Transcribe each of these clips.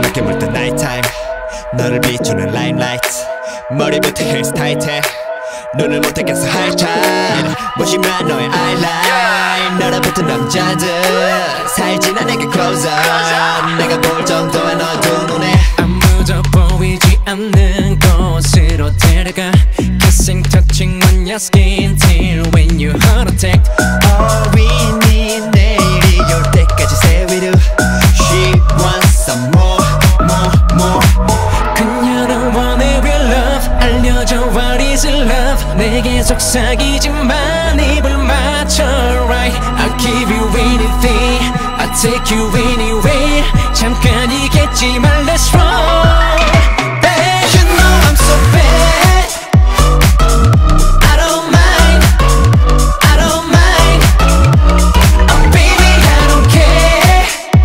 밝게 물든 나이트타임 너를 비추는 라임라이트 머리부터 헤어스타일에 눈을 못 떼겠어 하이타임 무심한 너의 아이라인 너로부터 남자들 살지나 내게 close up 내가 볼 정도의 너의 두 눈에 아무도 보이지 않는 곳으로 데려가 Kissing, touching on your skin till when you heart attack All we need 내일이 올 때까지 say we do She wants some more, more, more 그녀는 원해 real love 알려줘 what is love 내게 속삭이지만 입을 맞춰 right I'll give you anything I'll take you anywhere 잠깐이겠지만 let's roll Hey, you know I'm so bad I don't mind I don't mind Oh baby I don't care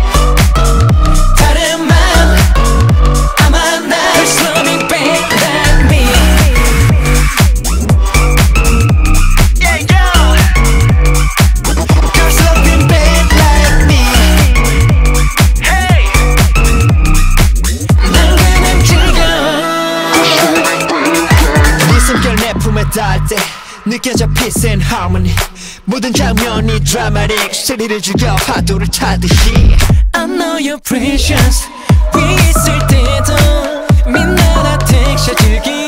다른 맘 아마 날 There's something bad like me Yeah, yeah There's something bad like me Hey 날 그냥 즐겨 네 숨결 내 품에 닿을 때 느껴져 peace and harmony 모든 장면이 드라마틱 스릴을 즐겨 파도를 타듯이 I know you're precious 위에 있을 때도 민나라 택시 즐기